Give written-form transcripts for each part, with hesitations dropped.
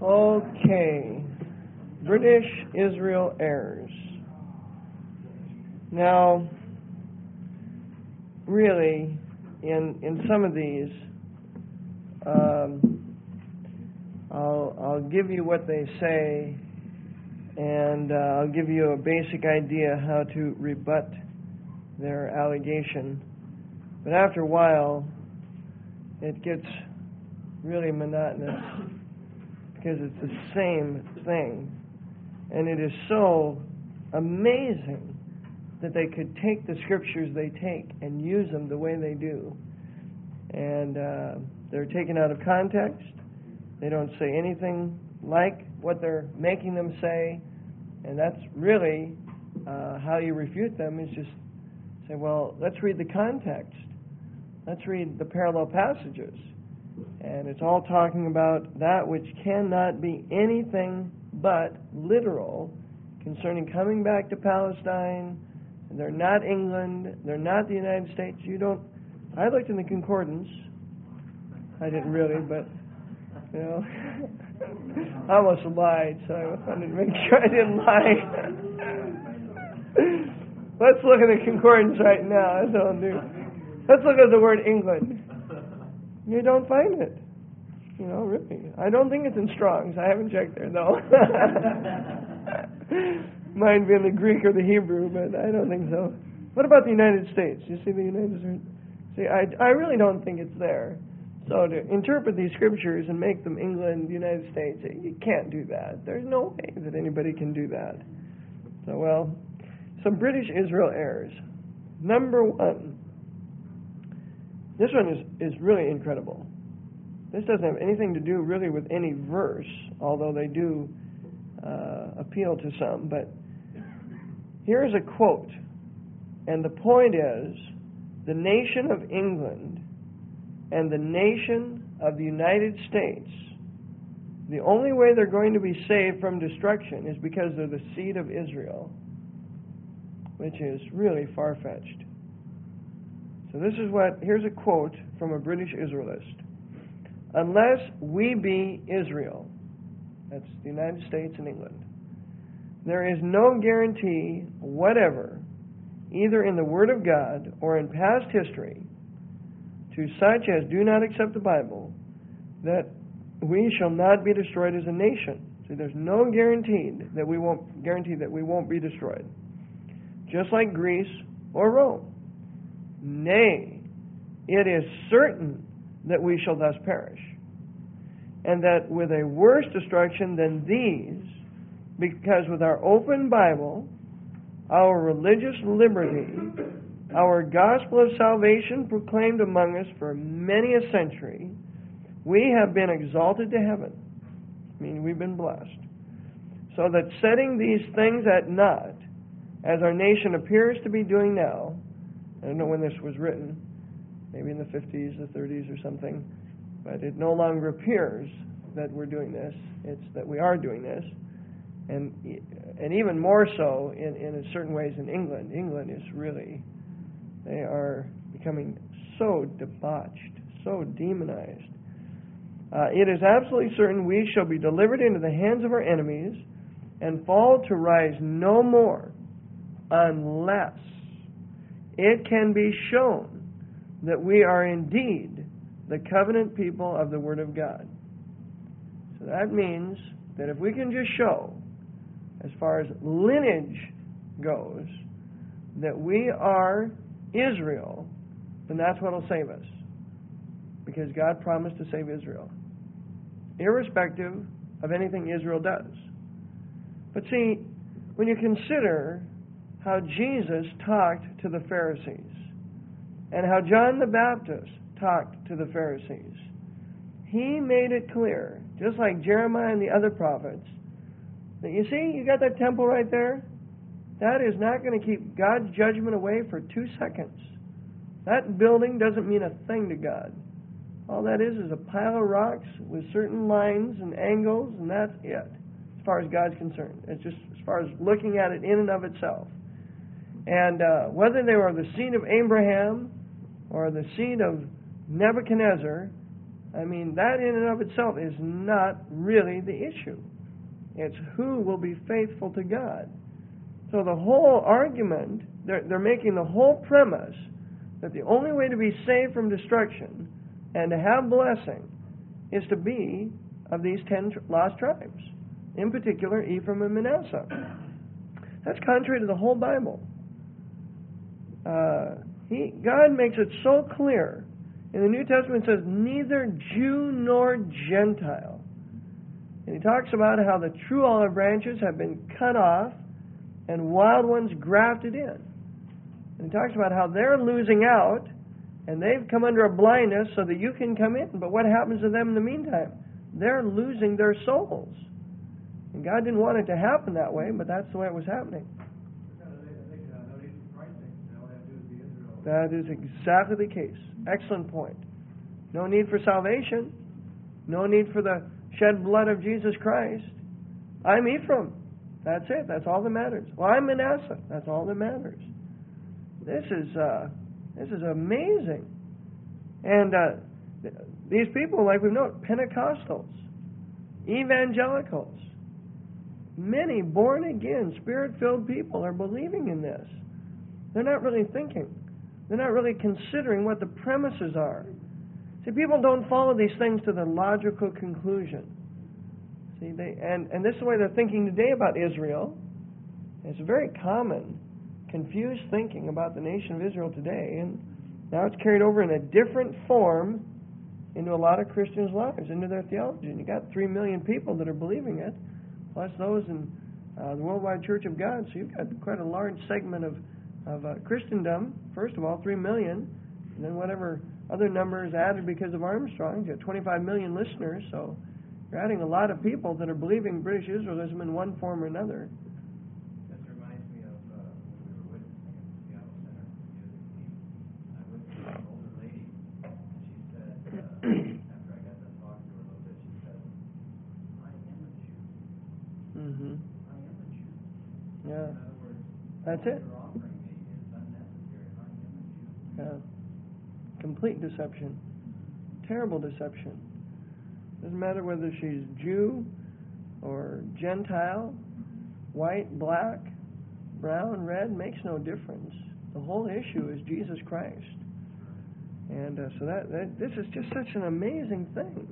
Okay. British Israel heirs. Now, really, in some of these, I'll give you what they say, and I'll give you a basic idea how to rebut their allegation. But after a while, it gets really monotonous because it's the same thing. And it is so amazing that they could take the scriptures they take and use them the way they do. And they're taken out of context. They don't say anything like what they're making them say. And that's really how you refute them, is just say, well, let's read the context. Let's read the parallel passages. And it's all talking about that which cannot be anything but literal concerning coming back to Palestine. They're not England. They're not the United States. I looked in the concordance. I didn't really, but, I almost lied, so I wanted to make sure I didn't lie. Let's look at the concordance right now. That's what I'll do. Let's look at the word England. You don't find it. Really. I don't think it's in Strong's. I haven't checked there, though. Might be in the Greek or the Hebrew, but I don't think so. What about the United States? You see the United States? See, I really don't think it's there. So to interpret these scriptures and make them England, United States, you can't do that. There's no way that anybody can do that. So, some British Israel errors. Number one. This one is really incredible. This doesn't have anything to do really with any verse, although they do appeal to some. But here's a quote, and the point is, the nation of England and the nation of the United States, the only way they're going to be saved from destruction is because they're the seed of Israel, which is really far-fetched. So here's a quote from a British Israelist. Unless we be Israel, that's the United States and England, there is no guarantee whatever, either in the Word of God or in past history, to such as do not accept the Bible, that we shall not be destroyed as a nation. So there's no guarantee that we won't be destroyed. Just like Greece or Rome. Nay, it is certain that we shall thus perish, and that with a worse destruction than these, because with our open Bible, our religious liberty, our gospel of salvation proclaimed among us for many a century, we have been exalted to heaven. I mean, we've been blessed. So that setting these things at naught, as our nation appears to be doing now, I don't know when this was written, maybe in the 50s, the 30s or something, but it no longer appears that we're doing this. It's that we are doing this. And even more so in certain ways in England. England is really, they are becoming so debauched, so demonized. It is absolutely certain we shall be delivered into the hands of our enemies and fall to rise no more unless it can be shown that we are indeed the covenant people of the Word of God. So that means that if we can just show, as far as lineage goes, that we are Israel, then that's what will save us. Because God promised to save Israel, irrespective of anything Israel does. But see, when you consider how Jesus talked to the Pharisees, and how John the Baptist talked to the Pharisees, he made it clear, just like Jeremiah and the other prophets, that you see, you got that temple right there? That is not going to keep God's judgment away for 2 seconds. That building doesn't mean a thing to God. All that is a pile of rocks with certain lines and angles, and that's it, as far as God's concerned. It's just as far as looking at it in and of itself. And whether they were the seed of Abraham or the seed of Nebuchadnezzar, I mean, that in and of itself is not really the issue. It's who will be faithful to God. So the whole argument, they're making the whole premise that the only way to be saved from destruction and to have blessing is to be of these 10 lost tribes, in particular Ephraim and Manasseh. That's contrary to the whole Bible. God makes it so clear. In the New Testament it says, neither Jew nor Gentile. And he talks about how the true olive branches have been cut off and wild ones grafted in. And he talks about how they're losing out and they've come under a blindness so that you can come in. But what happens to them in the meantime? They're losing their souls. And God didn't want it to happen that way, but that's the way it was happening. That is exactly the case. Excellent point. No need for salvation. No need for the shed blood of Jesus Christ. I'm Ephraim. That's it. That's all that matters. Well, I'm Manasseh. That's all that matters. This is amazing. And these people, like we've noted, Pentecostals, evangelicals, many born-again, Spirit-filled people are believing in this. They're not really thinking. They're not really considering what the premises are. See, people don't follow these things to the logical conclusion. See, and this is the way they're thinking today about Israel. It's very common, confused thinking about the nation of Israel today, and now it's carried over in a different form into a lot of Christians' lives, into their theology. And you got 3 million people that are believing it, plus those in the Worldwide Church of God. So you've got quite a large segment of Christendom. First of all, 3 million, and then whatever other number is added because of Armstrong. You got 25 million listeners, so you're adding a lot of people that are believing British Israelism in one form or another. This reminds me of when we were witnessing at the Seattle Center for Music Team. I witnessed an older lady, and she said, after I got done talking to her a little bit, she said, I am a Jew. Mm-hmm. I am a Jew. Yeah. In other words, that's it. you're offering me is unnecessary. I am a Jew. Yeah. Complete deception. Terrible deception. Doesn't matter whether she's Jew or Gentile, white, black, brown, red, makes no difference. The whole issue is Jesus Christ. And so this is just such an amazing thing.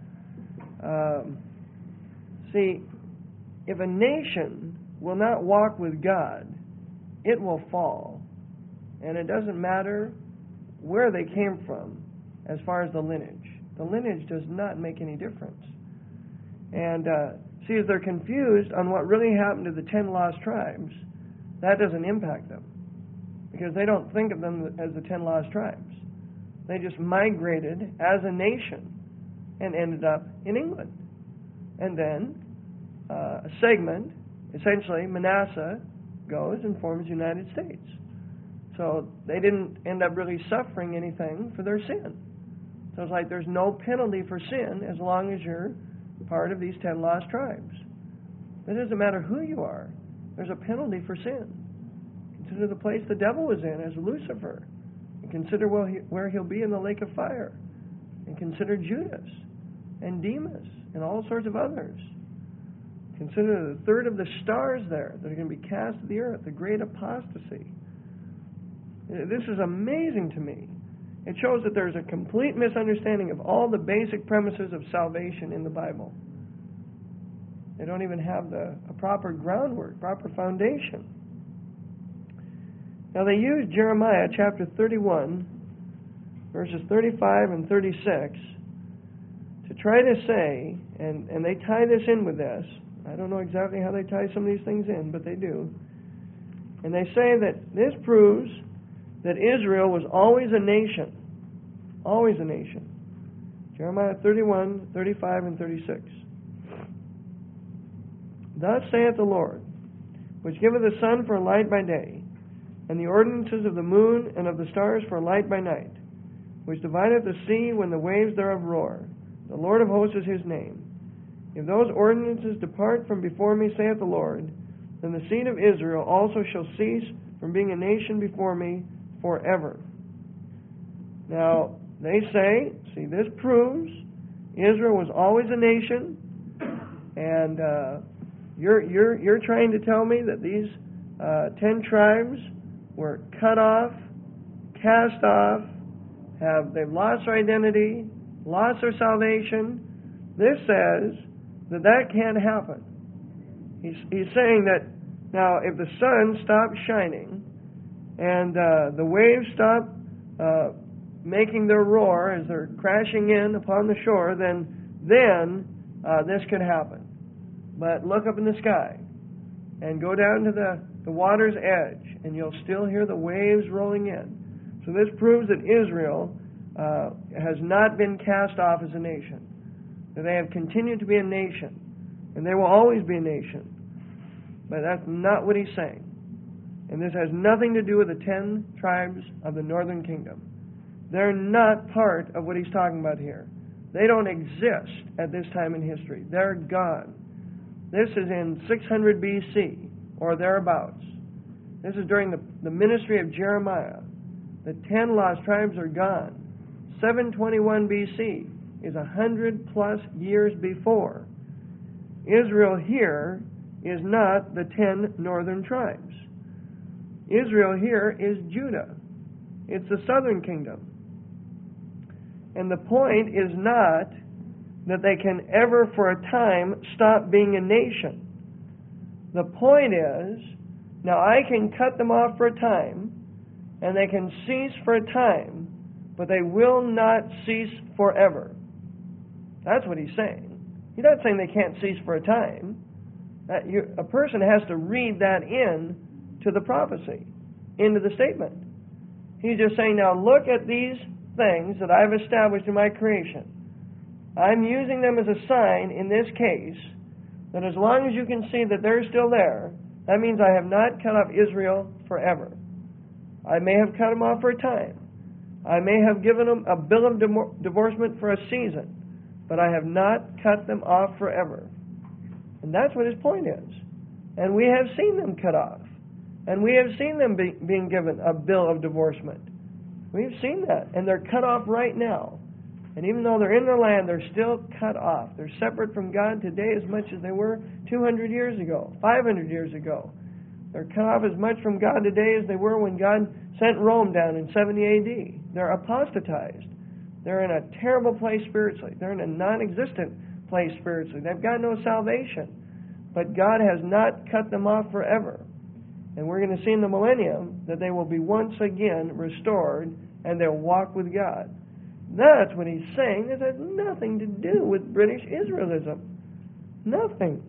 See, if a nation will not walk with God, it will fall. And it doesn't matter where they came from as far as the lineage. The lineage does not make any difference. And see, as they're confused on what really happened to the 10 lost tribes, that doesn't impact them. Because they don't think of them as the 10 lost tribes. They just migrated as a nation and ended up in England. And then a segment, essentially Manasseh, goes and forms the United States. So they didn't end up really suffering anything for their sin. So it's like there's no penalty for sin as long as you're part of these 10 lost tribes. It doesn't matter who you are. There's a penalty for sin. Consider the place the devil was in as Lucifer. And consider where he'll be in the lake of fire. And consider Judas and Demas and all sorts of others. Consider the third of the stars there that are going to be cast to the earth, the great apostasy. This is amazing to me. It shows that there's a complete misunderstanding of all the basic premises of salvation in the Bible. They don't even have a proper groundwork, proper foundation. Now they use Jeremiah chapter 31, verses 35 and 36, to try to say, and they tie this in with this. I don't know exactly how they tie some of these things in, but they do. And they say that this proves that Israel was always a nation. Always a nation. Jeremiah 31, 35, and 36. Thus saith the Lord, which giveth the sun for a light by day, and the ordinances of the moon and of the stars for a light by night, which divideth the sea when the waves thereof roar. The Lord of hosts is his name. If those ordinances depart from before me, saith the Lord, then the seed of Israel also shall cease from being a nation before me forever. Now, they say, see, this proves Israel was always a nation, and you're trying to tell me that these 10 tribes were cut off, cast off, they've lost their identity, lost their salvation. This says that can't happen. He's saying that now if the sun stops shining and the waves stop making their roar as they're crashing in upon the shore, then this could happen. But look up in the sky and go down to the water's edge, and you'll still hear the waves rolling in. So this proves that Israel has not been cast off as a nation, that they have continued to be a nation, and they will always be a nation. But that's not what he's saying. And this has nothing to do with the 10 tribes of the northern kingdom. They're not part of what he's talking about here. They don't exist at this time in history. They're gone. This is in 600 BC, or thereabouts. This is during the ministry of Jeremiah. The 10 lost tribes are gone. 721 BC is 100 plus years before. Israel here is not the 10 northern tribes. Israel here is Judah. It's the southern kingdom. And the point is not that they can ever for a time stop being a nation. The point is, now I can cut them off for a time, and they can cease for a time, but they will not cease forever. That's what he's saying. He's not saying they can't cease for a time. A person has to read that in to the prophecy, into the statement. He's just saying, now look at these things that I've established in my creation. I'm using them as a sign in this case that as long as you can see that they're still there, that means I have not cut off Israel forever. I may have cut them off for a time. I may have given them a bill of divorcement for a season, but I have not cut them off forever. And that's what his point is. And we have seen them cut off. And we have seen them being given a bill of divorcement. We've seen that. And they're cut off right now. And even though they're in their land, they're still cut off. They're separate from God today as much as they were 200 years ago, 500 years ago. They're cut off as much from God today as they were when God sent Rome down in 70 AD. They're apostatized. They're in a terrible place spiritually. They're in a non-existent place spiritually. They've got no salvation. But God has not cut them off forever. And we're going to see in the millennium that they will be once again restored and they'll walk with God. That's what he's saying. This has nothing to do with British Israelism. Nothing.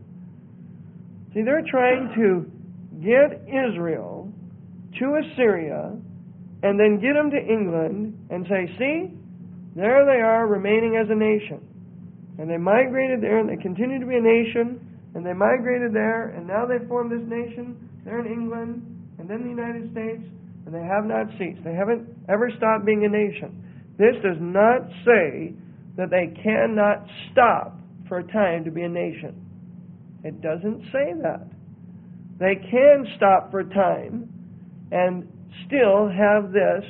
See, they're trying to get Israel to Assyria and then get them to England and say, see, there they are remaining as a nation. And they migrated there and they continue to be a nation, and they migrated there, and now they formed this nation. They're in England and then the United States, and they have not ceased. They haven't ever stopped being a nation. This does not say that they cannot stop for a time to be a nation. It doesn't say that. They can stop for a time and still have this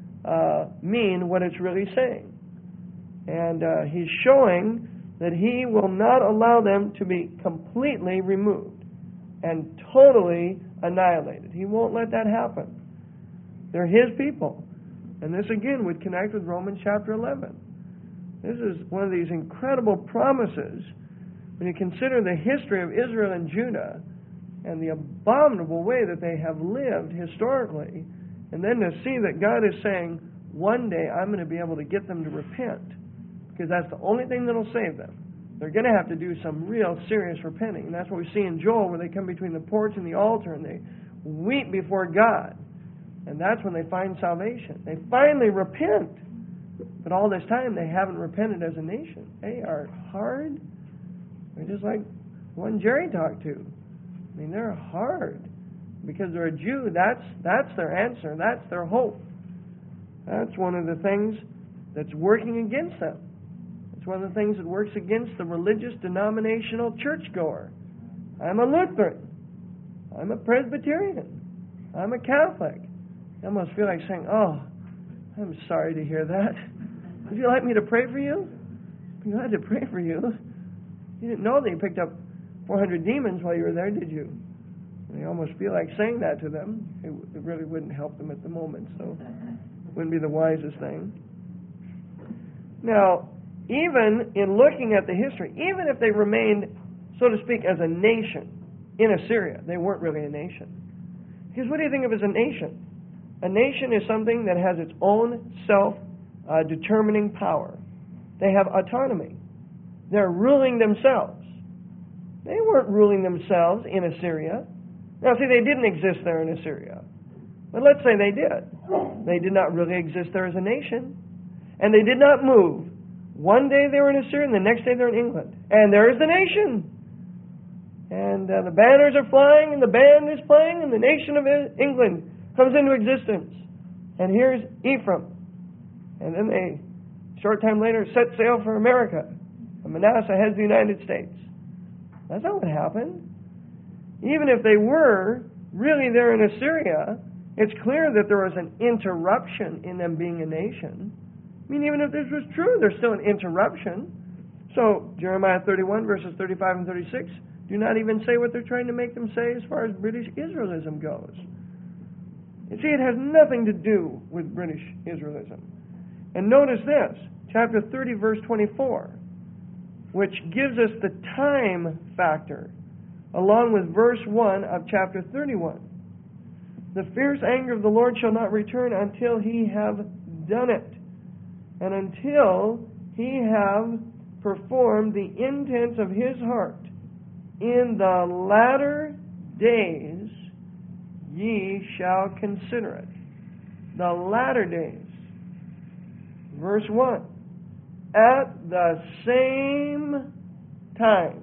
mean what it's really saying. And he's showing that he will not allow them to be completely removed and totally annihilated. He won't let that happen. They're his people. And this again would connect with Romans chapter 11. This is one of these incredible promises when you consider the history of Israel and Judah and the abominable way that they have lived historically, and then to see that God is saying, one day I'm going to be able to get them to repent, because that's the only thing that will save them. They're going to have to do some real serious repenting. And that's what we see in Joel, where they come between the porch and the altar and they weep before God. And that's when they find salvation. They finally repent. But all this time they haven't repented as a nation. They are hard. They're just like one Jerry talked to. I mean, they're hard. Because they're a Jew, that's their answer. That's their hope. That's one of the things that's working against them. It's one of the things that works against the religious denominational churchgoer. I'm a Lutheran. I'm a Presbyterian. I'm a Catholic. I almost feel like saying, oh, I'm sorry to hear that. Would you like me to pray for you? Be glad to pray for you. You didn't know that you picked up 400 demons while you were there, did you? And you almost feel like saying that to them. It really wouldn't help them at the moment, so it wouldn't be the wisest thing. Now, even in looking at the history, even if they remained, so to speak, as a nation in Assyria, they weren't really a nation. Because what do you think of as a nation? A nation is something that has its own self-determining power. They have autonomy. They're ruling themselves. They weren't ruling themselves in Assyria. Now, see, they didn't exist there in Assyria. But let's say they did. They did not really exist there as a nation. And they did not move. One day they were in Assyria, and the next day they're in England. And there's the nation. And the banners are flying, and the band is playing, and the nation of England comes into existence. And here's Ephraim. And then they, short time later, set sail for America. And Manasseh heads the United States. That's not what happened. Even if they were really there in Assyria, it's clear that there was an interruption in them being a nation. I mean, even if this was true, there's still an interruption. So, Jeremiah 31, verses 35 and 36, do not even say what they're trying to make them say as far as British Israelism goes. You see, it has nothing to do with British Israelism. And notice this, chapter 30, verse 24, which gives us the time factor, along with verse 1 of chapter 31. The fierce anger of the Lord shall not return until he have done it, and until he have performed the intents of his heart. In the latter days ye shall consider it. The latter days. Verse 1. At the same time.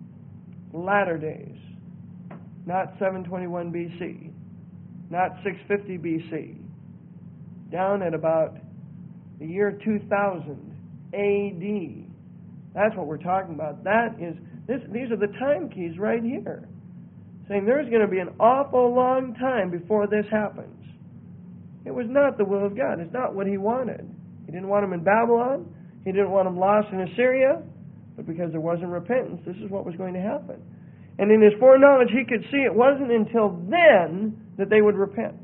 Latter days. Not 721 BC. Not 650 BC. Down at about the year 2000 AD. That's what we're talking about. These are the time keys right here. Saying there's going to be an awful long time before this happens. It was not the will of God. It's not what he wanted. He didn't want them in Babylon. He didn't want them lost in Assyria. But because there wasn't repentance, this is what was going to happen. And in his foreknowledge, he could see it wasn't until then that they would repent.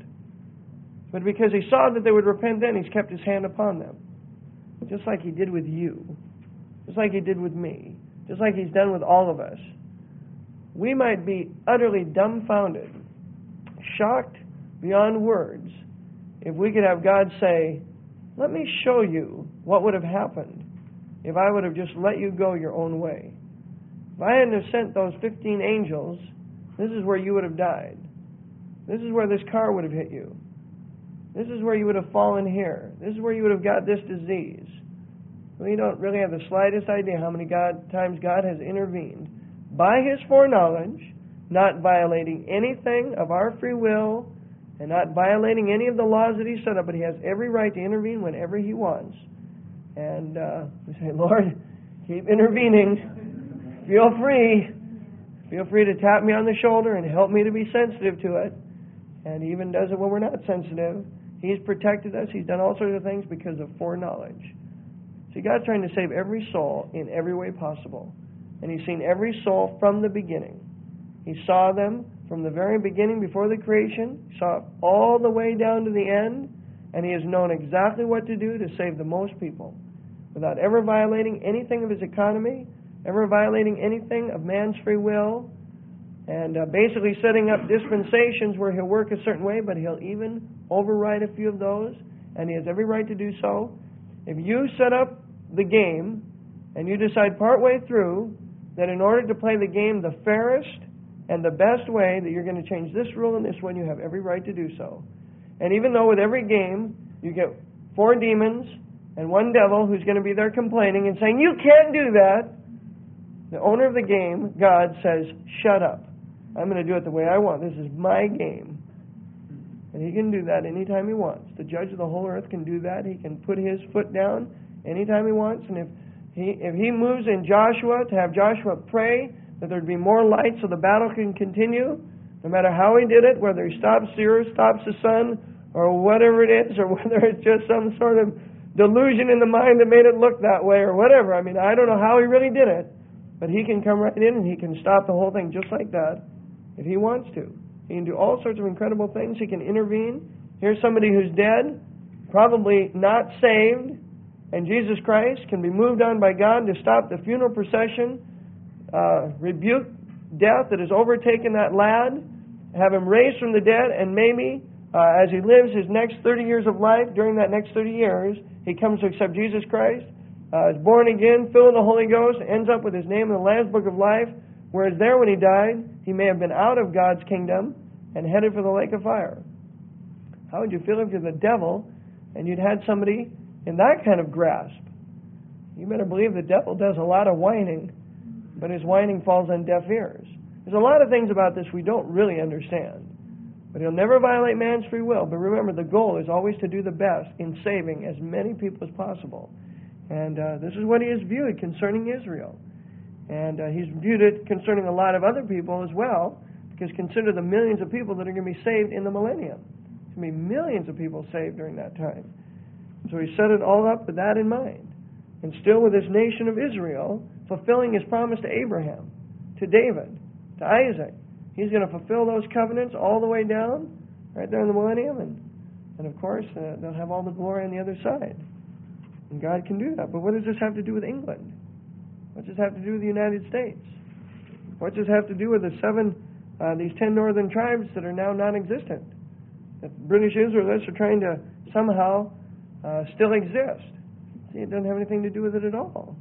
But because he saw that they would repent then, he's kept his hand upon them. Just like he did with you. Just like he did with me. Just like he's done with all of us. We might be utterly dumbfounded, shocked beyond words, if we could have God say, let me show you what would have happened if I would have just let you go your own way. If I hadn't have sent those 15 angels, this is where you would have died. This is where this car would have hit you. This is where you would have fallen here. This is where you would have got this disease. We don't really have the slightest idea how many times God has intervened by his foreknowledge, not violating anything of our free will and not violating any of the laws that he set up, but he has every right to intervene whenever he wants. And we say, Lord, keep intervening. Feel free. Feel free to tap me on the shoulder and help me to be sensitive to it. And he even does it when we're not sensitive. He's protected us. He's done all sorts of things because of foreknowledge. See, God's trying to save every soul in every way possible. And he's seen every soul from the beginning. He saw them from the very beginning before the creation. He saw it all the way down to the end. And he has known exactly what to do to save the most people without ever violating anything of his economy, ever violating anything of man's free will, and basically setting up dispensations where he'll work a certain way, but he'll even override a few of those, and he has every right to do so. If you set up the game and you decide partway through that in order to play the game the fairest and the best way that you're going to change this rule and this one, you have every right to do so. And even though with every game you get 4 demons and 1 devil who's going to be there complaining and saying, you can't do that, the owner of the game, God, says, shut up. I'm going to do it the way I want. This is my game. And he can do that anytime he wants. The judge of the whole earth can do that. He can put his foot down anytime he wants. And if he moves in Joshua to have Joshua pray that there'd be more light so the battle can continue, no matter how he did it, whether he stops the earth, stops the sun, or whatever it is, or whether it's just some sort of delusion in the mind that made it look that way or whatever. I mean, I don't know how he really did it, but he can come right in and he can stop the whole thing just like that if he wants to. He can do all sorts of incredible things. He can intervene. Here's somebody who's dead, probably not saved, and Jesus Christ can be moved on by God to stop the funeral procession, rebuke death that has overtaken that lad, have him raised from the dead, and maybe as he lives his next 30 years of life, during that next 30 years, he comes to accept Jesus Christ, is born again, filled with the Holy Ghost, ends up with his name in the Lamb's Book of Life, whereas there when he died, he may have been out of God's kingdom and headed for the lake of fire. How would you feel if you're the devil and you'd had somebody in that kind of grasp? You better believe the devil does a lot of whining, but his whining falls on deaf ears. There's a lot of things about this we don't really understand. But he'll never violate man's free will. But remember, the goal is always to do the best in saving as many people as possible. And this is what he has viewed concerning Israel. And he's viewed it concerning a lot of other people as well, because consider the millions of people that are going to be saved in the millennium. There's going to be millions of people saved during that time. So he set it all up with that in mind. And still with this nation of Israel, fulfilling his promise to Abraham, to David, to Isaac. He's going to fulfill those covenants all the way down, right there in the millennium. And of course, they'll have all the glory on the other side. And God can do that. But what does this have to do with England? What does this have to do with the United States? What does this have to do with these 10 northern tribes that are now non-existent? That British Israelites are trying to somehow still exist. See, it doesn't have anything to do with it at all.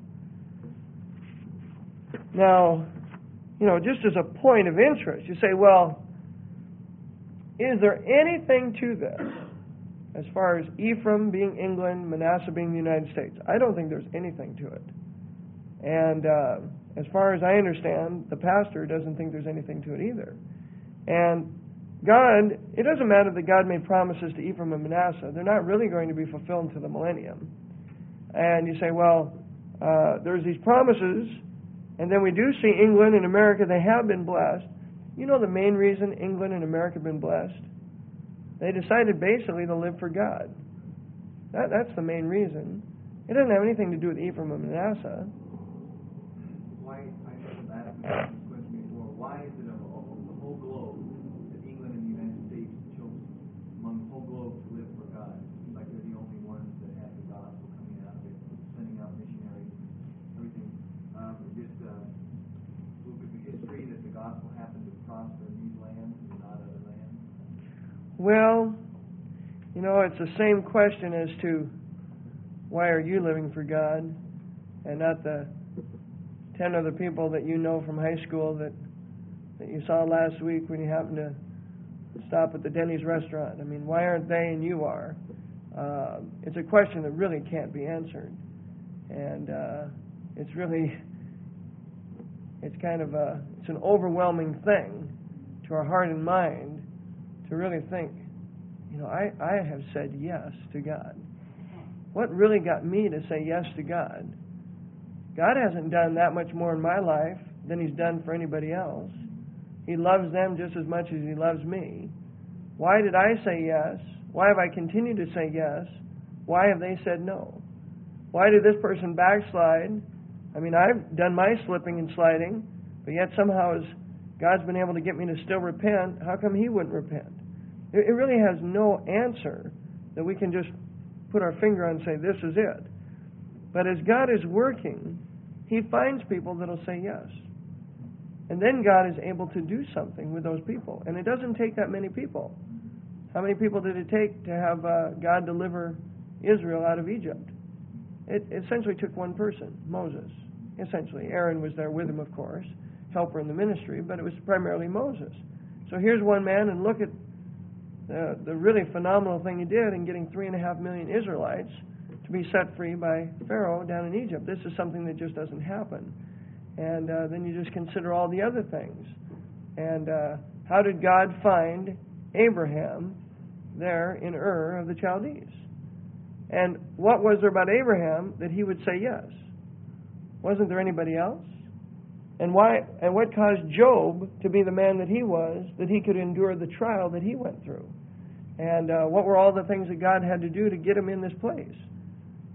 Now, just as a point of interest, you say, well, is there anything to this as far as Ephraim being England, Manasseh being the United States? I don't think there's anything to it. And as far as I understand, the pastor doesn't think there's anything to it either. And God, it doesn't matter that God made promises to Ephraim and Manasseh. They're not really going to be fulfilled until the millennium. And you say, well, there's these promises, and then we do see England and America, they have been blessed. You know the main reason England and America have been blessed? They decided basically to live for God. That's the main reason. It doesn't have anything to do with Ephraim and Manasseh. Why, I asked this question before, why is it of the whole globe that England and the United States chose among the whole globe to live for God? It seems like they're the only ones that have the gospel coming out, they're sending out missionaries, everything. Just a little bit of history that the gospel happened to prosper in these lands and not other lands. Well, it's the same question as to why are you living for God and not the 10 other people that you know from high school that you saw last week when you happened to stop at the Denny's restaurant. I mean, why aren't they and you are? It's a question that really can't be answered. And it's an overwhelming thing to our heart and mind to really think, I have said yes to God. What really got me to say yes to God? God hasn't done that much more in my life than He's done for anybody else. He loves them just as much as He loves me. Why did I say yes? Why have I continued to say yes? Why have they said no? Why did this person backslide? I mean, I've done my slipping and sliding, but yet somehow as God's been able to get me to still repent, how come He wouldn't repent? It really has no answer that we can just put our finger on and say, this is it. But as God is working, He finds people that will say yes. And then God is able to do something with those people. And it doesn't take that many people. How many people did it take to have God deliver Israel out of Egypt? It essentially took one person, Moses. Essentially, Aaron was there with him, of course, helper in the ministry, but it was primarily Moses. So here's one man, and look at the really phenomenal thing he did in getting 3.5 million Israelites to be set free by Pharaoh down in Egypt. This is something that just doesn't happen. And then you just consider all the other things. And how did God find Abraham there in Ur of the Chaldees? And what was there about Abraham that he would say yes? Wasn't there anybody else? And what caused Job to be the man that he was, that he could endure the trial that he went through? And what were all the things that God had to do to get him in this place?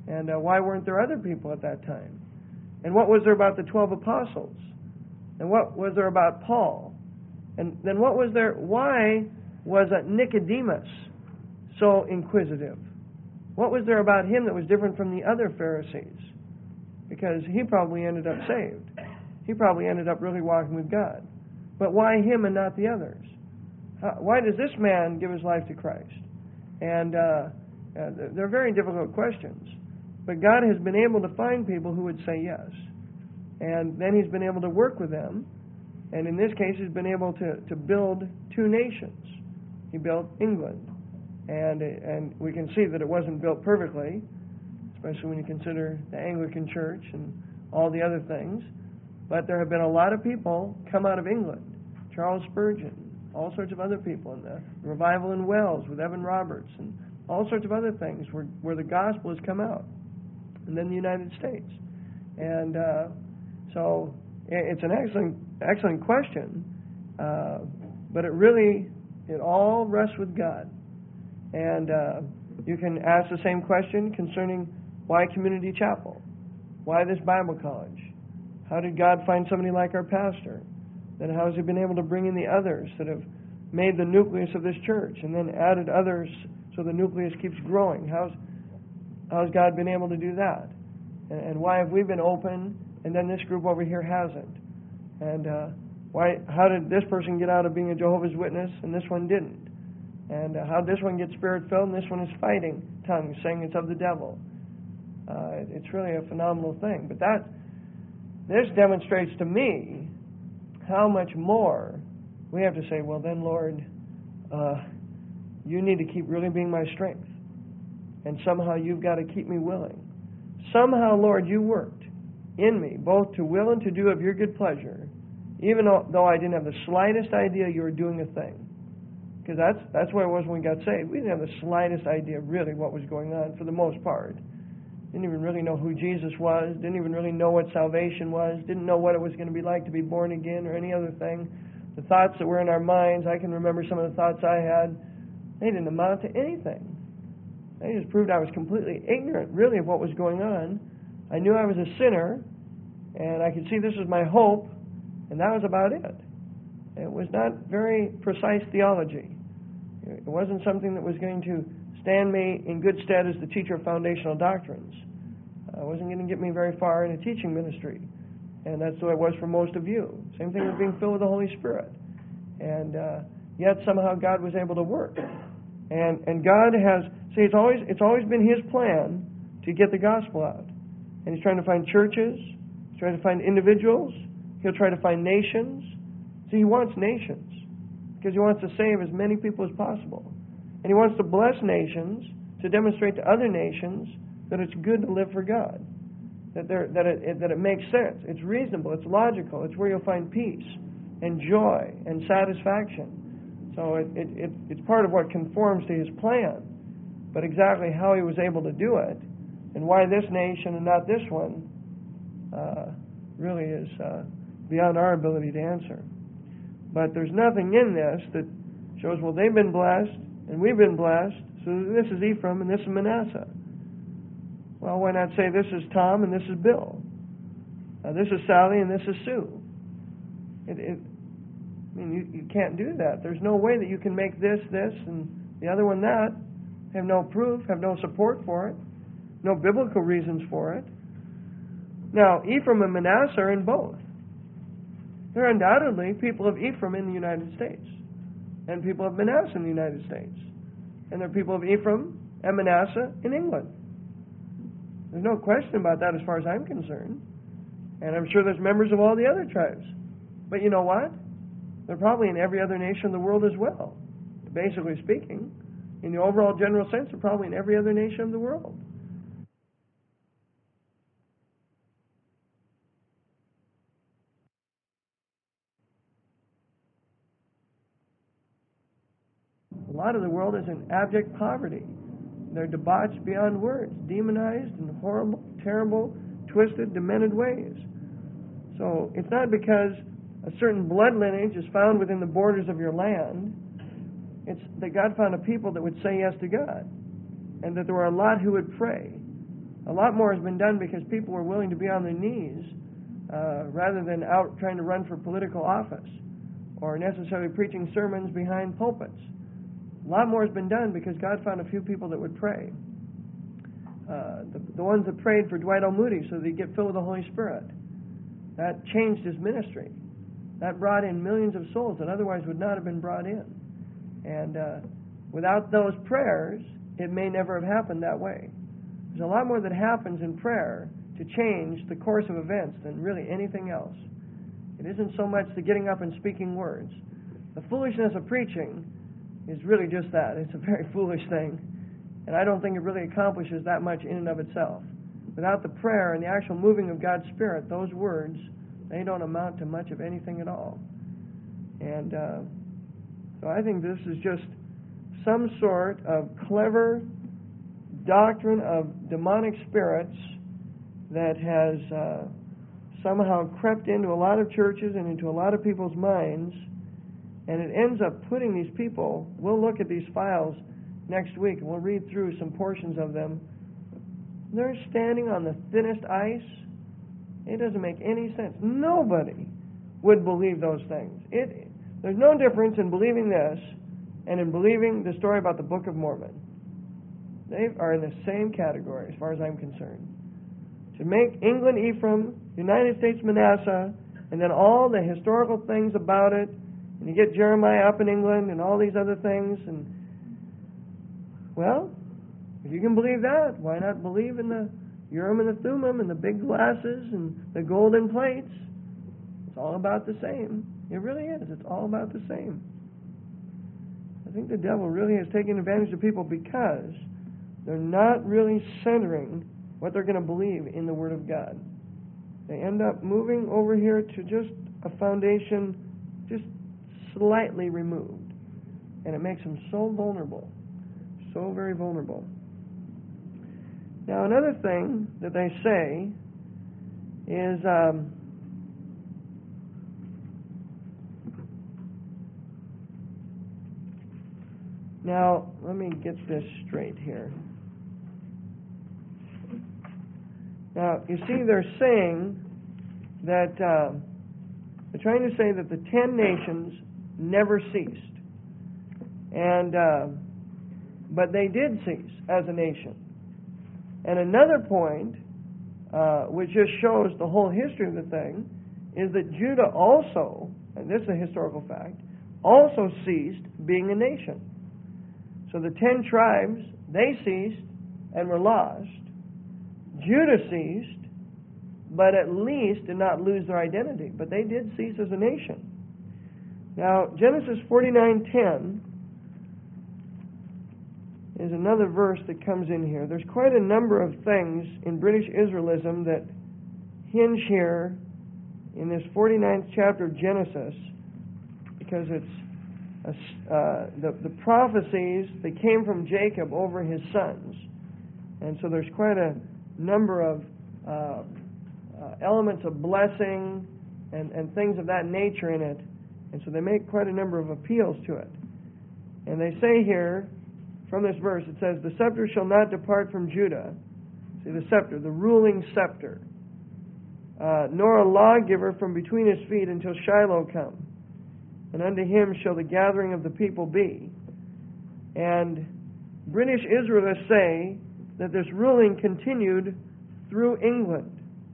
And why weren't there other people at that time? And what was there about the 12 apostles? And what was there about Paul? And then what was there? Why was Nicodemus so inquisitive? What was there about him that was different from the other Pharisees? Because he probably ended up saved. He probably ended up really walking with God. But why him and not the others? Why does this man give his life to Christ? And they're very difficult questions. But God has been able to find people who would say yes. And then he's been able to work with them. And in this case, he's been able to build two nations. He built England. And we can see that it wasn't built perfectly, especially when you consider the Anglican Church and all the other things. But there have been a lot of people come out of England. Charles Spurgeon, all sorts of other people, in the revival in Wales with Evan Roberts, and all sorts of other things where the gospel has come out. And then the United States. And so it's an excellent question, but it all rests with God. And you can ask the same question concerning why Community Chapel? Why this Bible college? How did God find somebody like our pastor? Then how has he been able to bring in the others that have made the nucleus of this church and then added others so the nucleus keeps growing? How's God been able to do that? And why have we been open and then this group over here hasn't? And how did this person get out of being a Jehovah's Witness and this one didn't? And how did this one get Spirit-filled and this one is fighting tongues, saying it's of the devil? It's really a phenomenal thing. But this demonstrates to me how much more we have to say, well then, Lord, you need to keep really being my strength. And somehow you've got to keep me willing. Somehow, Lord, you worked in me, both to will and to do of your good pleasure, even though I didn't have the slightest idea you were doing a thing. Because that's what it was when we got saved. We didn't have the slightest idea really what was going on for the most part. Didn't even really know who Jesus was. Didn't even really know what salvation was. Didn't know what it was going to be like to be born again or any other thing. The thoughts that were in our minds, I can remember some of the thoughts I had, they didn't amount to anything. They just proved I was completely ignorant, really, of what was going on. I knew I was a sinner, and I could see this was my hope, and that was about it. It was not very precise theology. It wasn't something that was going to stand me in good stead as the teacher of foundational doctrines. It wasn't going to get me very far in a teaching ministry, and that's the way it was for most of you. Same thing with being filled with the Holy Spirit. And yet somehow God was able to work. And God has, see, it's always been His plan to get the gospel out. And He's trying to find churches. He's trying to find individuals. He'll try to find nations. See, He wants nations because He wants to save as many people as possible. And He wants to bless nations to demonstrate to other nations that it's good to live for God, that it makes sense. It's reasonable. It's logical. It's where you'll find peace and joy and satisfaction. So it's part of what conforms to His plan. But exactly how He was able to do it and why this nation and not this one really is beyond our ability to answer. But there's nothing in this that shows, well, they've been blessed and we've been blessed, so this is Ephraim and this is Manasseh. Well, why not say this is Tom and this is Bill? This is Sally and this is Sue. You can't do that. There's no way that you can make this, and the other one that. Have no proof, have no support for it, no biblical reasons for it. Now, Ephraim and Manasseh are in both. There are undoubtedly people of Ephraim in the United States and people of Manasseh in the United States. And there are people of Ephraim and Manasseh in England. There's no question about that as far as I'm concerned. And I'm sure there's members of all the other tribes. But you know what? They're probably in every other nation in the world as well. Basically speaking, in the overall general sense, they're probably in every other nation of the world. A lot of the world is in abject poverty. They're debauched beyond words, demonized in horrible, terrible, twisted, demented ways. So it's not because a certain blood lineage is found within the borders of your land. It's that God found a people that would say yes to God, and that there were a lot who would pray, A lot more has been done because people were willing to be on their knees rather than out trying to run for political office or necessarily preaching sermons behind pulpits. A lot more has been done because God found a few people that would pray. The ones that prayed for Dwight L. Moody so that he'd get filled with the Holy Spirit. That changed his ministry. That brought in millions of souls that otherwise would not have been brought in. And without those prayers, it may never have happened that way. There's a lot more that happens in prayer to change the course of events than really anything else. It isn't so much the getting up and speaking words. The foolishness of preaching is really just that. It's a very foolish thing. And I don't think it really accomplishes that much in and of itself. Without the prayer and the actual moving of God's Spirit, those words, they don't amount to much of anything at all. And so I think this is just some sort of clever doctrine of demonic spirits that has somehow crept into a lot of churches and into a lot of people's minds, and it ends up putting these people, we'll look at these files next week, and we'll read through some portions of them. They're standing on the thinnest ice. It doesn't make any sense. Nobody would believe those things. There's no difference in believing this and in believing the story about the Book of Mormon. They are in the same category as far as I'm concerned. To make England Ephraim, United States Manasseh, and then all the historical things about it, and you get Jeremiah up in England and all these other things, and well, if you can believe that, why not believe in the Urim and the Thummim and the big glasses and the golden plates? It's all about the same. It really is. It's all about the same. I think the devil really has taken advantage of people because they're not really centering what they're going to believe in the Word of God. They end up moving over here to just a foundation just slightly removed. And it makes them so vulnerable. So very vulnerable. Now, another thing that they say is now, let me get this straight here. Now, you see, they're saying that they're trying to say that the 10 nations never ceased. And but they did cease as a nation. And another point, which just shows the whole history of the thing, is that Judah also, and this is a historical fact, also ceased being a nation. So the 10 tribes, they ceased and were lost. Judah ceased, but at least did not lose their identity. But they did cease as a nation. Now, Genesis 49:10 is another verse that comes in here. There's quite a number of things in British Israelism that hinge here in this 49th chapter of Genesis, because it's the prophecies that came from Jacob over his sons. And so there's quite a number of elements of blessing and things of that nature in it. And so they make quite a number of appeals to it. And they say here, from this verse, it says, "The scepter shall not depart from Judah." See, the scepter, the ruling scepter. "Nor a lawgiver from between his feet until Shiloh come. And unto him shall the gathering of the people be." And British Israelists say that this ruling continued through England.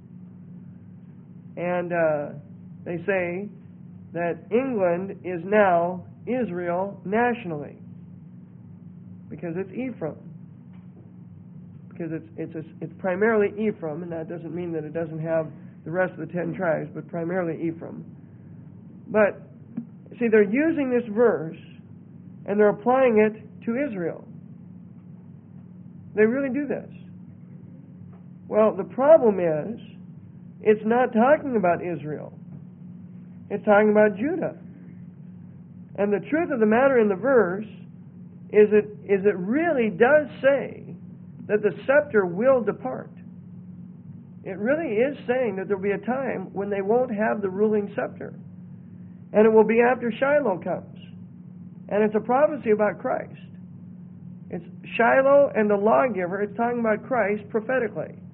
And they say that England is now Israel nationally, because it's Ephraim. Because it's primarily Ephraim, and that doesn't mean that it doesn't have the rest of the 10 tribes, but primarily Ephraim. But, see, they're using this verse, and they're applying it to Israel. They really do this. Well, the problem is, it's not talking about Israel. It's talking about Judah. And the truth of the matter in the verse is it really does say that the scepter will depart. It really is saying that there will be a time when they won't have the ruling scepter. And it will be after Shiloh comes. And it's a prophecy about Christ. It's Shiloh and the lawgiver. It's talking about Christ prophetically.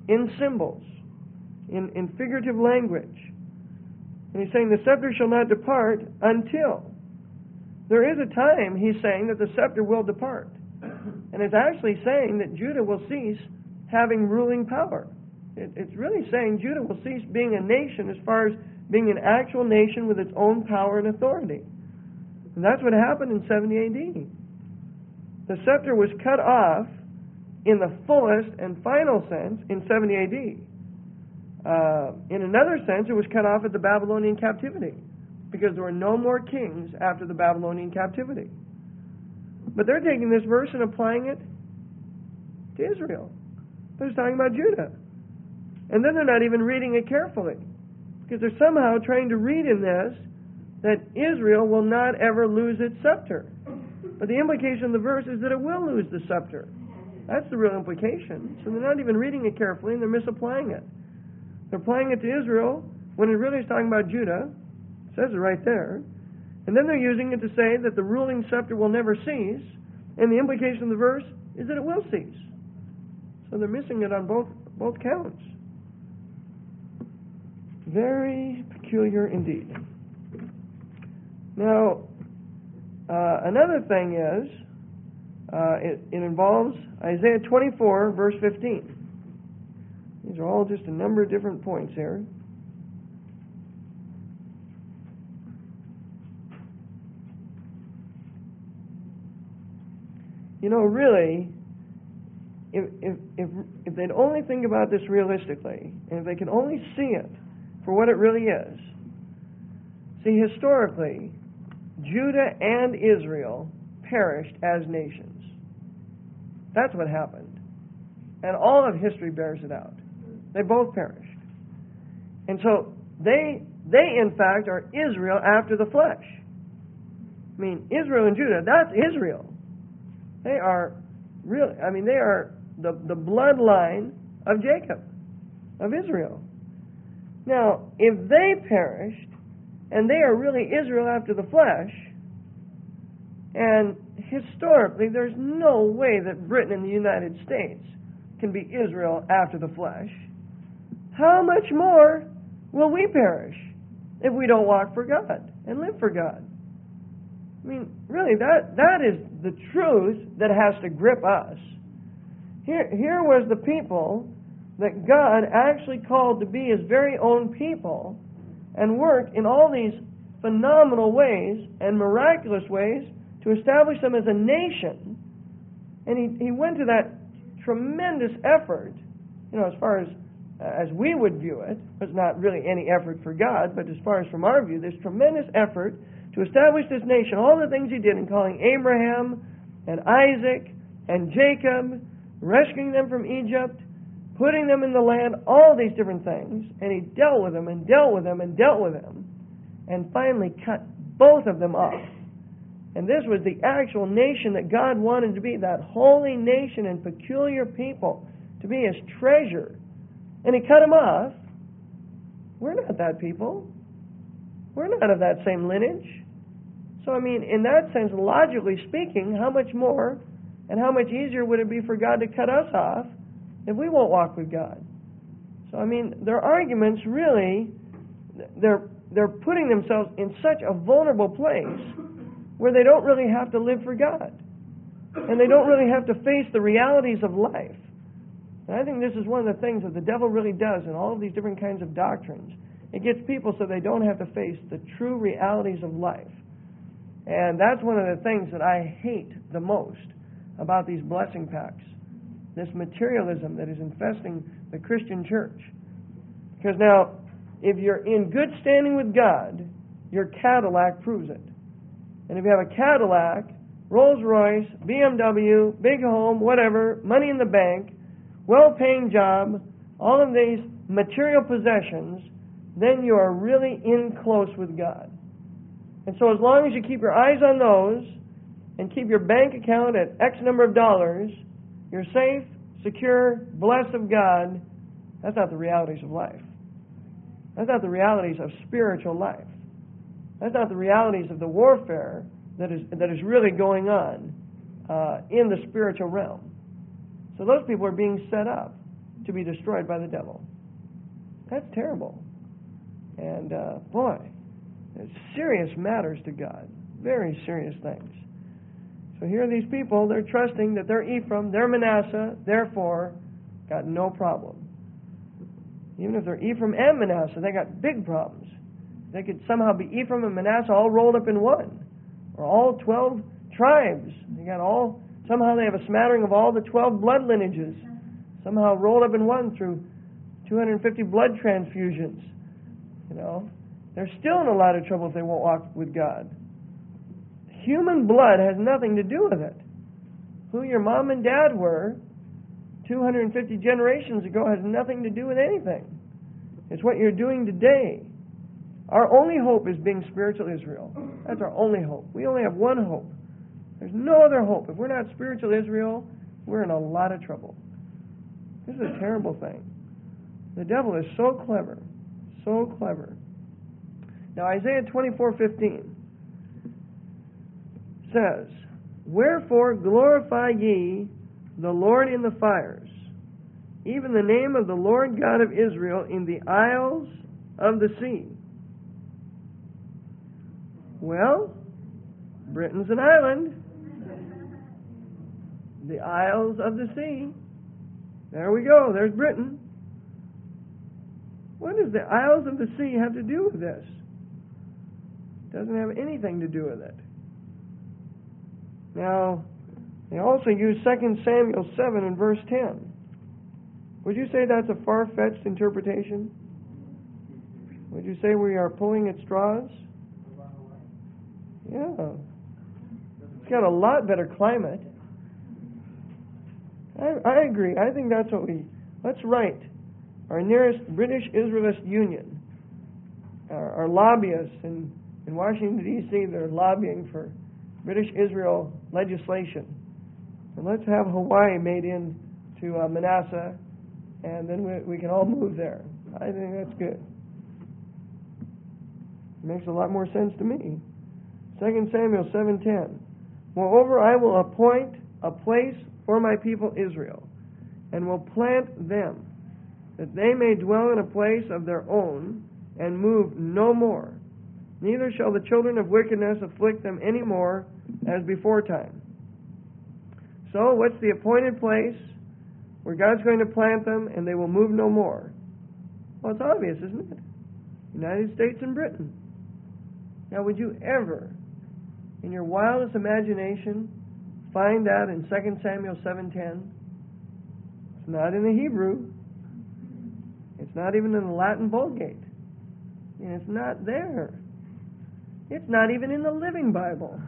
in symbols, in figurative language. And he's saying the scepter shall not depart until. There is a time, he's saying, that the scepter will depart. And it's actually saying that Judah will cease having ruling power. It's really saying Judah will cease being a nation as far as being an actual nation with its own power and authority. And that's what happened in 70 A.D. The scepter was cut off in the fullest and final sense in 70 A.D. In another sense, it was cut off at the Babylonian captivity, because there were no more kings after the Babylonian captivity. But they're taking this verse and applying it to Israel. They're just talking about Judah. And then they're not even reading it carefully, because they're somehow trying to read in this that Israel will not ever lose its scepter. But the implication of the verse is that it will lose the scepter. That's the real implication. So they're not even reading it carefully, and they're misapplying it. They're applying it to Israel when it really is talking about Judah. It says it right there. And then they're using it to say that the ruling scepter will never cease, and the implication of the verse is that it will cease. So they're missing it on both counts. Very peculiar indeed. Now, another thing is, it involves Isaiah 24, verse 15. These are all just a number of different points here. You know, really, if they'd only think about this realistically, and if they could only see it for what it really is. See, historically, Judah and Israel perished as nations. That's what happened. And all of history bears it out. They both perished. And so they in fact are Israel after the flesh. I mean, Israel and Judah, that's Israel. They are really, they are the bloodline of Jacob, of Israel. Now, if they perished, and they are really Israel after the flesh, and historically there's no way that Britain and the United States can be Israel after the flesh, how much more will we perish if we don't walk for God and live for God? I mean, really, that is the truth that has to grip us. Here was the people that God actually called to be His very own people, and worked in all these phenomenal ways and miraculous ways to establish them as a nation. And he went to that tremendous effort, as far as we would view it. It's not really any effort for God, but as far as from our view, this tremendous effort to establish this nation, all the things He did in calling Abraham and Isaac and Jacob, rescuing them from Egypt, putting them in the land, all these different things, and He dealt with them and dealt with them and dealt with them, and finally cut both of them off. And this was the actual nation that God wanted to be, that holy nation and peculiar people, to be His treasure. And He cut them off. We're not that people. We're not of that same lineage. So, in that sense, logically speaking, how much more and how much easier would it be for God to cut us off if we won't walk with God? So, their arguments really, they're putting themselves in such a vulnerable place where they don't really have to live for God. And they don't really have to face the realities of life. And I think this is one of the things that the devil really does in all of these different kinds of doctrines. It gets people so they don't have to face the true realities of life. And that's one of the things that I hate the most about these blessing pacts. This materialism that is infesting the Christian church. Because now, if you're in good standing with God, your Cadillac proves it. And if you have a Cadillac, Rolls Royce, BMW, big home, whatever, money in the bank, well-paying job, all of these material possessions, then you are really in close with God. And so as long as you keep your eyes on those and keep your bank account at X number of dollars, you're safe, secure, blessed of God. That's not the realities of life. That's not the realities of spiritual life. That's not the realities of the warfare that is really going on in the spiritual realm. So those people are being set up. to be destroyed by the devil. That's terrible. And boy, it's serious matters to God. Very serious things. So here are these people, they're trusting that they're Ephraim, they're Manasseh, therefore got no problem. Even if they're Ephraim and Manasseh, they got big problems. They could somehow be Ephraim and Manasseh all rolled up in one. Or all 12 tribes. They got all, somehow they have a smattering of all the 12 blood lineages. Somehow rolled up in one through 250 blood transfusions. You know, they're still in a lot of trouble if they won't walk with God. Human blood has nothing to do with it. Who your mom and dad were 250 generations ago has nothing to do with anything. It's what you're doing today. Our only hope is being spiritual Israel. That's our only hope. We only have one hope. There's no other hope. If we're not spiritual Israel, we're in a lot of trouble. This is a terrible thing. The devil is so clever. So clever. Now Isaiah 24:15 says, "Wherefore glorify ye the Lord in the fires, even the name of the Lord God of Israel in the isles of the sea." Well, Britain's an island. The isles of the sea. There we go. There's Britain. What does the isles of the sea have to do with this? Doesn't have anything to do with it. Now, they also use 2 Samuel 7 and verse 10. Would you say that's a far-fetched interpretation? Would you say we are pulling at straws? Yeah. It's got a lot better climate. I agree. I think that's what let's write. Our nearest British Israelist Union, our lobbyists in Washington, D.C., they're lobbying for British Israel legislation. And let's have Hawaii made into Manasseh, and then we can all move there. I think that's good. It makes a lot more sense to me. 2 Samuel 7:10. "Moreover, I will appoint a place for my people Israel, and will plant them, that they may dwell in a place of their own, and move no more. Neither shall the children of wickedness afflict them any more, as before time." So, what's the appointed place where God's going to plant them, and they will move no more? Well, it's obvious, isn't it? United States and Britain. Now, would you ever, in your wildest imagination, find that in 2 Samuel 7:10? It's not in the Hebrew. It's not even in the Latin Vulgate. And it's not there. It's not even in the Living Bible.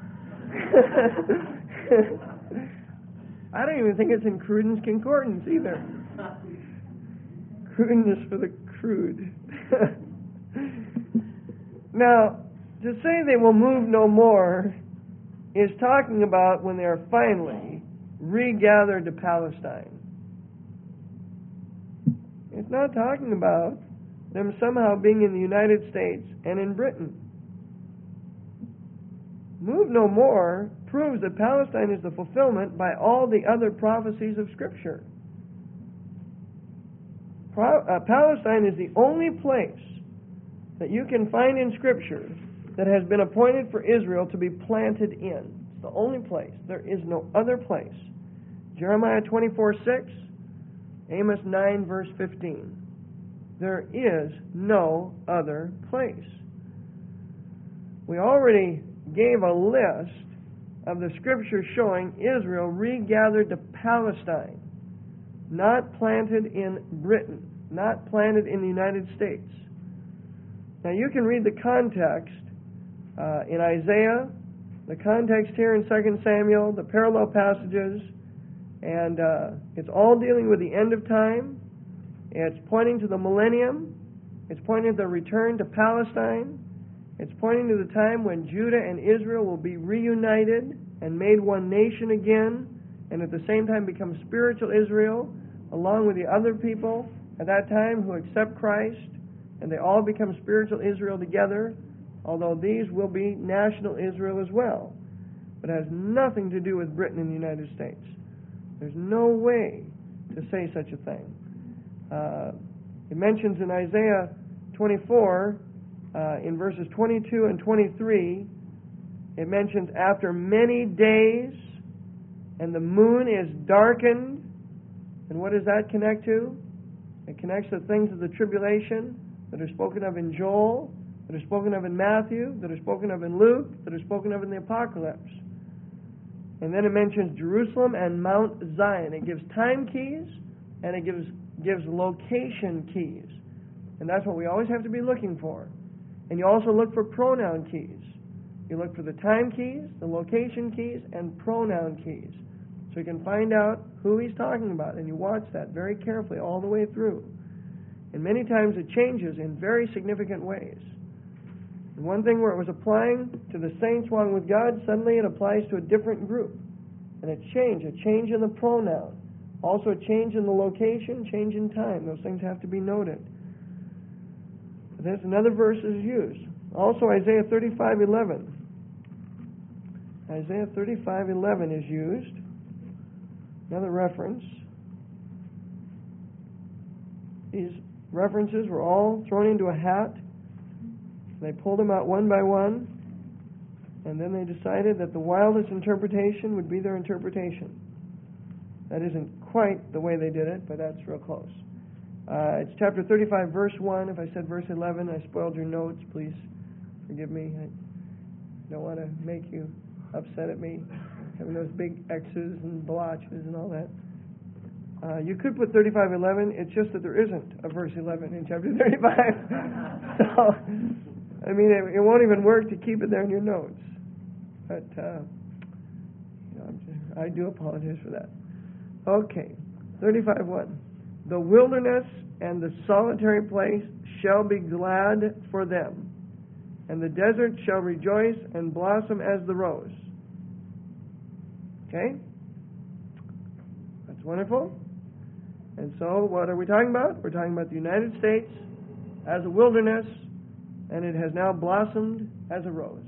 I don't even think it's in Cruden's Concordance either. Cruden is for the crude. Now, to say they will move no more is talking about when they are finally regathered to Palestine. It's not talking about them somehow being in the United States and in Britain. Move no more proves that Palestine is the fulfillment by all the other prophecies of Scripture. Palestine is the only place that you can find in Scripture that has been appointed for Israel to be planted in. It's the only place. There is no other place. Jeremiah 24:6, Amos 9 verse 15. There is no other place. We already gave a list of the Scriptures showing Israel regathered to Palestine, not planted in Britain, not planted in the United States. Now you can read the context in Isaiah, the context here in 2 Samuel, the parallel passages, and it's all dealing with the end of time. It's pointing to the millennium. It's pointing to the return to Palestine. It's pointing to the time when Judah and Israel will be reunited and made one nation again, and at the same time become spiritual Israel, along with the other people at that time who accept Christ, and they all become spiritual Israel together, although these will be national Israel as well. But it has nothing to do with Britain and the United States. There's no way to say such a thing. It mentions in Isaiah 24, in verses 22 and 23, it mentions after many days, and the moon is darkened. And what does that connect to? It connects to things of the tribulation that are spoken of in Joel, that are spoken of in Matthew, that are spoken of in Luke, that are spoken of in the Apocalypse. And then it mentions Jerusalem and Mount Zion. It gives time keys, and it gives location keys. And that's what we always have to be looking for. And you also look for pronoun keys. You look for the time keys, the location keys, and pronoun keys. So you can find out who he's talking about, and you watch that very carefully all the way through. And many times it changes in very significant ways. And one thing where it was applying to the saints walking with God, suddenly it applies to a different group. And a change in the pronoun. Also a change in the location, change in time. Those things have to be noted. But there's another verse is used. Also Isaiah 35:11. Isaiah 35:11 is used. Another reference. These references were all thrown into a hat. They pulled them out one by one, and then they decided that the wildest interpretation would be their interpretation. That isn't quite the way they did it, but that's real close. It's chapter 35, verse 1. If I said verse 11, I spoiled your notes. Please forgive me. I don't want to make you upset at me, having those big X's and blotches and all that. You could put 35:11. It's just that there isn't a verse 11 in chapter 35. So, I mean, it won't even work to keep it there in your notes. But, I do apologize for that. Okay, 35:1. The wilderness and the solitary place shall be glad for them, and the desert shall rejoice and blossom as the rose. Okay? That's wonderful. And so, what are we talking about? We're talking about the United States as a wilderness, and it has now blossomed as a rose.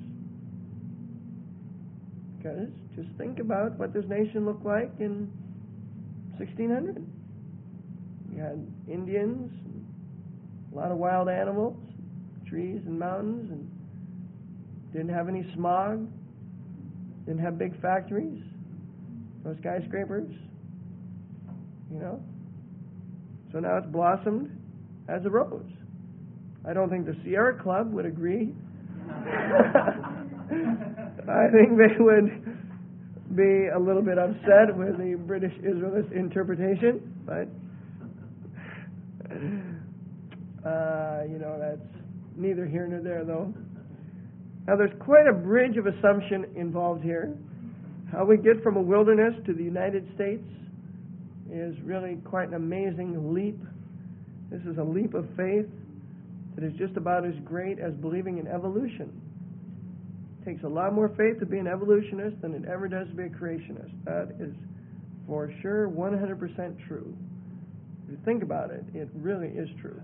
Because just think about what this nation looked like in 1600. You had Indians, a lot of wild animals, trees and mountains, and didn't have any smog, didn't have big factories, no skyscrapers, So now it's blossomed as a rose. I don't think the Sierra Club would agree. I think they would be a little bit upset with the British Israelist interpretation, but that's neither here nor there, though. Now, there's quite a bridge of assumption involved here. How we get from a wilderness to the United States is really quite an amazing leap. This is a leap of faith that is just about as great as believing in evolution. It takes a lot more faith to be an evolutionist than it ever does to be a creationist. That is for sure 100% true. If you think about it, it really is true.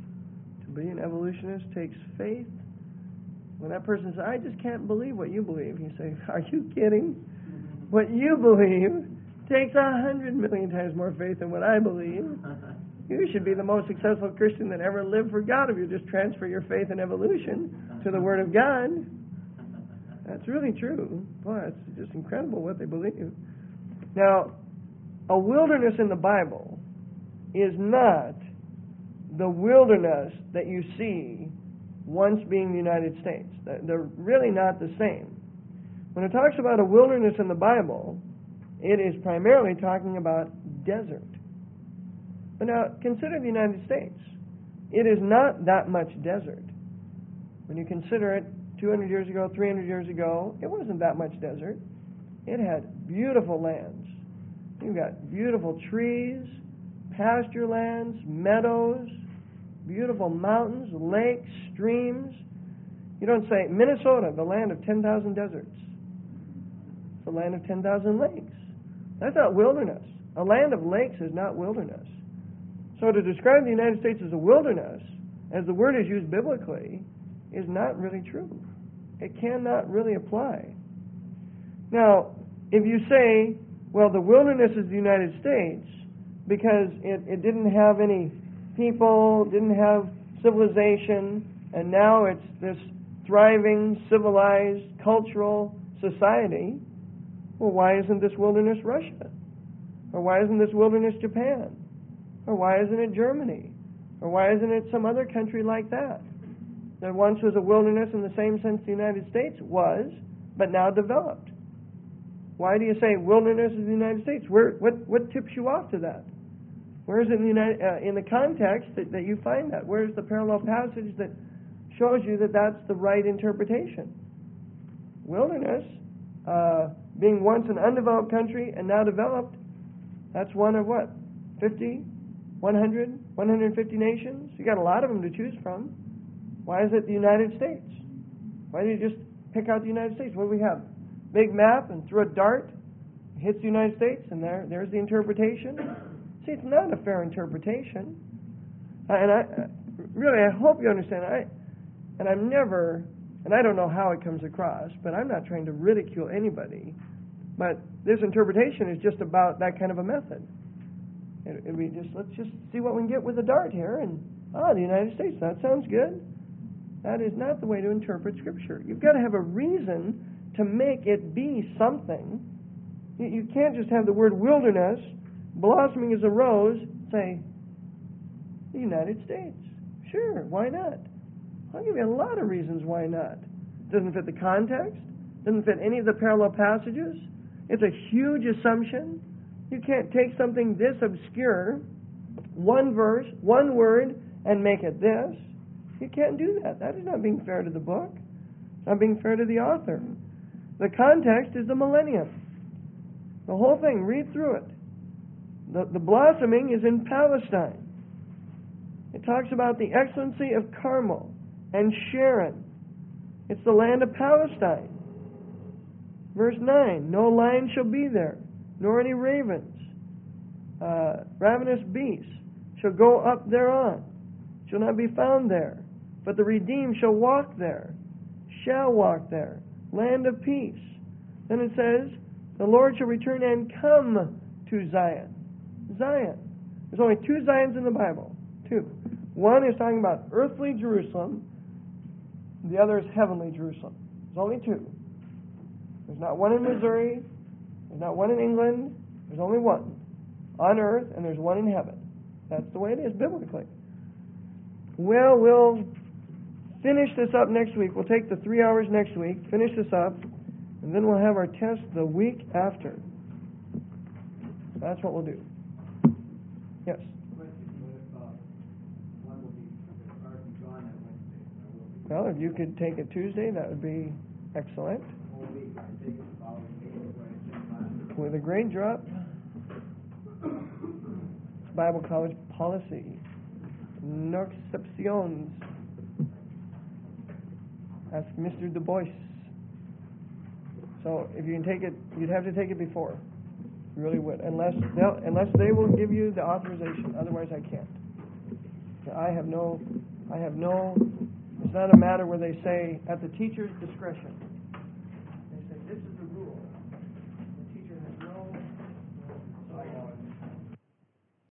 To be an evolutionist takes faith. When that person says, I just can't believe what you believe, you say, are you kidding? What you believe takes 100 million times more faith than what I believe. You should be the most successful Christian that ever lived for God if you just transfer your faith in evolution to the Word of God. That's really true. Boy, it's just incredible what they believe. Now, a wilderness in the Bible is not the wilderness that you see once being the United States. They're really not the same. When it talks about a wilderness in the Bible, it is primarily talking about desert. But now, consider the United States. It is not that much desert. When you consider it, 200 years ago, 300 years ago, it wasn't that much desert. It had beautiful lands. You've got beautiful trees, pasture lands, meadows, beautiful mountains, lakes, streams. You don't say, Minnesota, the land of 10,000 deserts. It's the land of 10,000 lakes. That's not wilderness. A land of lakes is not wilderness. So to describe the United States as a wilderness, as the word is used biblically, is not really true. It cannot really apply. Now, if you say, well, the wilderness is the United States because it didn't have any people, didn't have civilization, and now it's this thriving, civilized, cultural society. Well, why isn't this wilderness Russia? Or why isn't this wilderness Japan? Or why isn't it Germany? Or why isn't it some other country like that? That once was a wilderness in the same sense the United States was, but now developed. Why do you say wilderness is the United States? What tips you off to that? Where is it in the context that you find that? Where's the parallel passage that shows you that that's the right interpretation? Wilderness, being once an undeveloped country and now developed, that's one of what? 50, 100, 150 nations? You got a lot of them to choose from. Why is it the United States? Why do you just pick out the United States? What do we have? Big map and throw a dart, hits the United States, and there's the interpretation. See, it's not a fair interpretation. And I hope you understand. I don't know how it comes across, but I'm not trying to ridicule anybody. But this interpretation is just about that kind of a method. Let's just see what we can get with a dart here, and the United States, that sounds good. That is not the way to interpret Scripture. You've got to have a reason to make it be something. You can't just have the word wilderness, blossoming as a rose, say, the United States. Sure, why not? I'll give you a lot of reasons why not. Doesn't fit the context, doesn't fit any of the parallel passages. It's a huge assumption. You can't take something this obscure, one verse, one word, and make it this. You can't do that. That is not being fair to the book. It's not being fair to the author. The context is the millennium. The whole thing, read through it. The blossoming is in Palestine. It talks about the excellency of Carmel and Sharon. It's the land of Palestine. Verse 9, no lion shall be there, nor any ravens. Ravenous beasts shall go up thereon, shall not be found there. But the redeemed shall walk there, land of peace. Then it says, the Lord shall return and come to Zion. Zion. There's only two Zions in the Bible. Two. One is talking about earthly Jerusalem. The other is heavenly Jerusalem. There's only two. There's not one in Missouri. There's not one in England. There's only one on earth, and there's one in heaven. That's the way it is biblically. Well, we'll finish this up next week. We'll take the 3 hours next week, finish this up, and then we'll have our test the week after. That's what we'll do. Yes? Well, if you could take it Tuesday, that would be excellent. With a grade drop. Bible College policy. No exceptions. Ask Mr. Du Bois. So if you can take it, you'd have to take it before. You really would, unless they will give you the authorization. Otherwise, I can't. I have no. It's not a matter where they say at the teacher's discretion.